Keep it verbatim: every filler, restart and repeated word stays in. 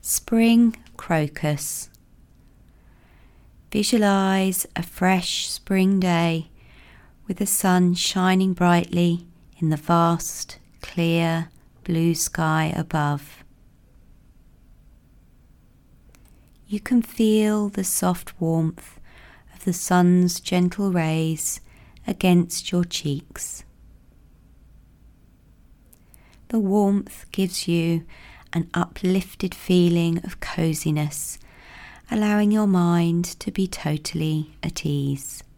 Spring crocus. Visualize a fresh spring day with the sun shining brightly in the vast, clear blue sky above. You can feel the soft warmth of the sun's gentle rays against your cheeks. The warmth gives you an uplifted feeling of coziness, allowing your mind to be totally at ease.